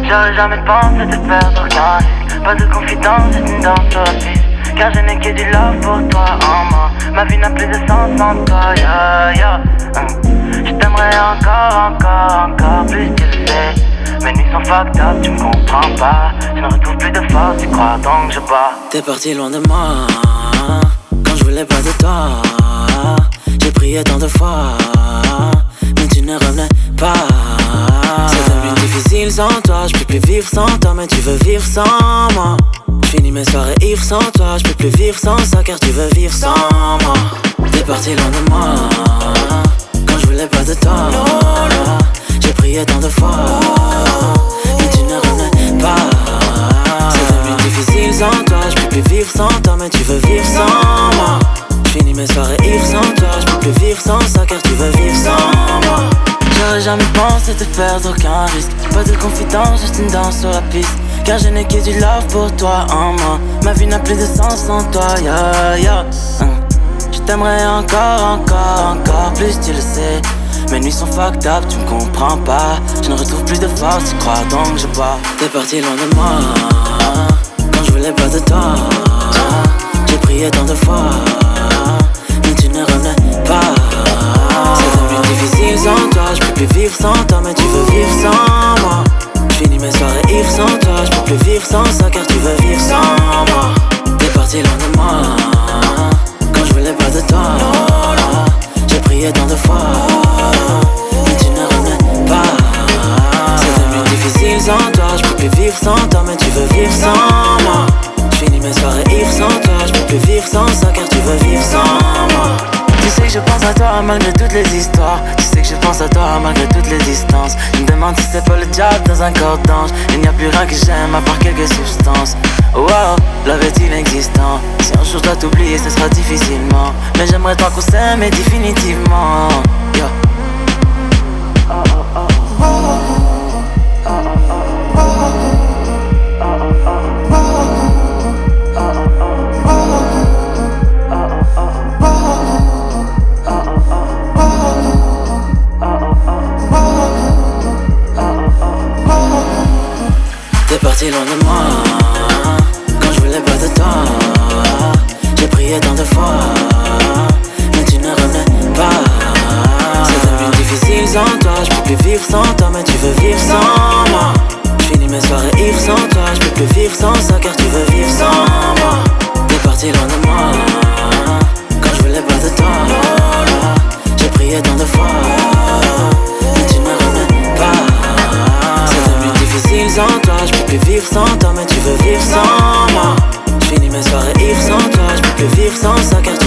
J'aurais jamais pensé te perdre aucun risque. Pas de confidence, juste une danse sur la piste. Car je n'ai que du love pour toi en moi. Ma vie n'a plus de sens sans toi, yeah, yeah. Je t'aimerais encore plus, tu le sais. Mes nuits sont fucked up, tu me comprends pas. Je ne retrouve plus de force, tu crois donc je bats. T'es parti loin de moi, quand je voulais pas de toi. J'ai prié tant de fois, mais tu ne revenais pas. C'est devenu difficile sans toi, je peux plus vivre sans toi. Mais tu veux vivre sans moi. J'finis mes soirées ivres sans toi, je peux plus vivre sans ça. Car tu veux vivre sans moi. T'es parti loin de moi, quand je voulais pas de toi. J'ai prié tant de fois, mais tu ne revenais pas. C'est devenu difficile sans toi, je peux plus vivre sans toi. Mais tu veux vivre sans moi. J'finis mes soirées ivres sans toi, je peux plus vivre sans ça. Car tu veux vivre sans moi. J'aurais jamais pensé te perdre, aucun risque. Pas de confidence, juste une danse sur la piste. Car je n'ai que du love pour toi en moi. Ma vie n'a plus de sens sans toi, yeah, yeah. Je t'aimerais encore plus, tu le sais. Mes nuits sont fucked up, tu me comprends pas. Je ne retrouve plus de force, tu crois donc je bois. T'es parti loin de moi, quand je voulais pas de toi. J'ai prié tant de fois, mais tu ne revenais pas. C'est devenu difficile sans toi, je peux plus vivre sans toi. Mais tu veux vivre sans moi. J'finis mes soirées ivres sans toi, je peux plus vivre sans ça. Car tu veux vivre sans moi. T'es parti loin de moi, quand je voulais pas de toi. J'ai prié tant de fois, mais tu ne revenais pas. C'est devenu difficile sans toi, je peux plus vivre sans toi. Mais tu veux vivre sans moi. J'finis mes soirées ivres sans toi, je peux plus vivre sans ça. Car tu veux vivre sans moi. Tu sais que je pense à toi malgré toutes les histoires. Tu sais que je pense à toi malgré toutes les distances. Je me demande si c'est pas le diable dans un corps d'ange. Il n'y a plus rien que j'aime à part quelques substances. Wow, love est inexistant. Si un jour je dois t'oublier, ce sera difficilement. Mais j'aimerais tant qu'on s'aime et définitivement, yeah. T'es parti loin de moi, quand je voulais pas de toi. J'ai prié tant de fois, mais tu ne revenais pas. C'est devenu difficile sans toi, je peux plus vivre sans toi. Mais tu veux vivre sans moi. J'finis mes soirées ivres sans toi, je peux plus vivre sans ça. Car tu veux vivre sans moi. T'es parti loin de moi, quand je voulais pas de toi. J'ai prié tant de fois, mais tu ne revenais pas. C'est devenu difficile sans toi, je peux plus vivre sans toi. Mais tu veux vivre sans moi. J'finis mes soirées ivres sans toi, je peux plus vivre sans ça. Car tu